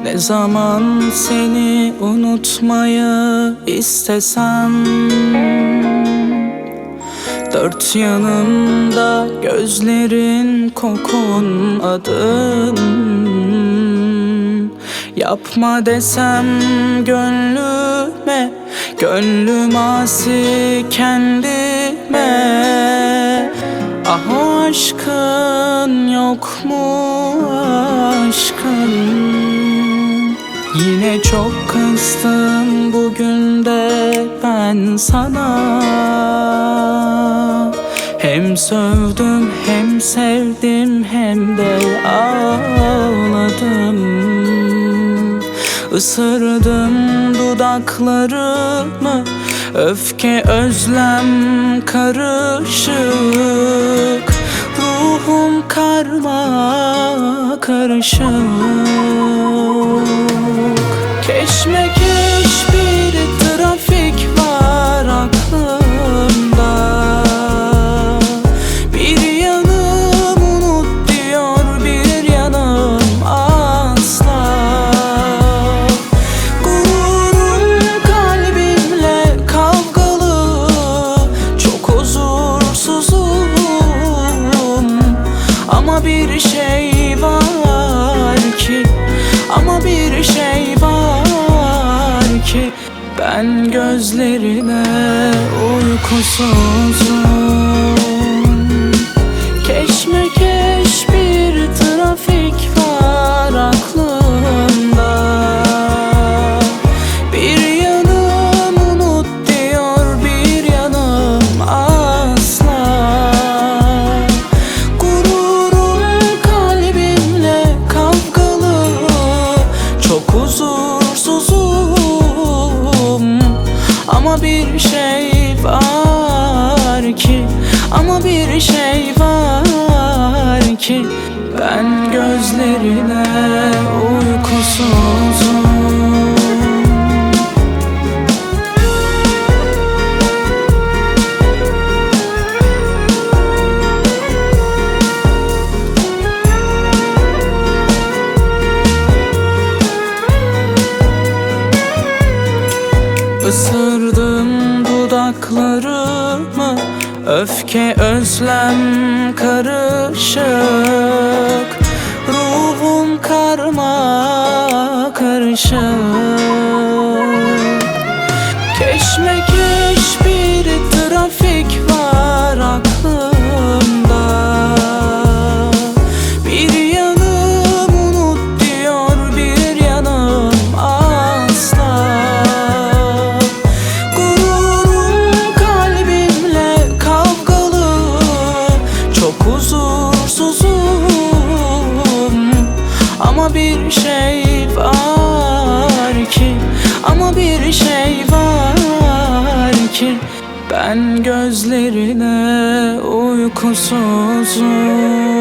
Ne zaman seni unutmayı istesem, dört yanımda gözlerin, kokun, adın. Yapma desem gönlüme, gönlüm asi kendime. Ah aşkın yok mu aşkın? Yine çok kızdım bugün de ben sana. Hem sövdüm hem sevdim hem de ağladım. Isırdım dudaklarımı, öfke özlem karışık. Ruhum karma karışık. Keşmekeş bir trafik var aklımda. Bir yanım unut diyor, bir yanım asla. Gururum kalbimle kavgalı, çok huzursuzum. Ama bir şey var ki, ama bir şey var ki, ben gözlerine uykusuzum. Keşmekeş bir trafik var aklımda. Bir yanım unut diyor, bir yanım asla. Gururum kalbimle kavgalı, çok huzursuzum. Ama bir şey var ki, ama bir şey var ki, ben gözlerine uykusuzum. Isırdım dudaklarımı, öfke özlem karışık. Ruhum karma karışık. Keşmekeş bir trafik var aklımda. Bir yanım unut diyor, bir yanım asla. Gururum kalbimle kavgalı, çok huzursuzum. Ama bir şey var ki, ama bir şey var ki, ben gözlerine uykusuzum.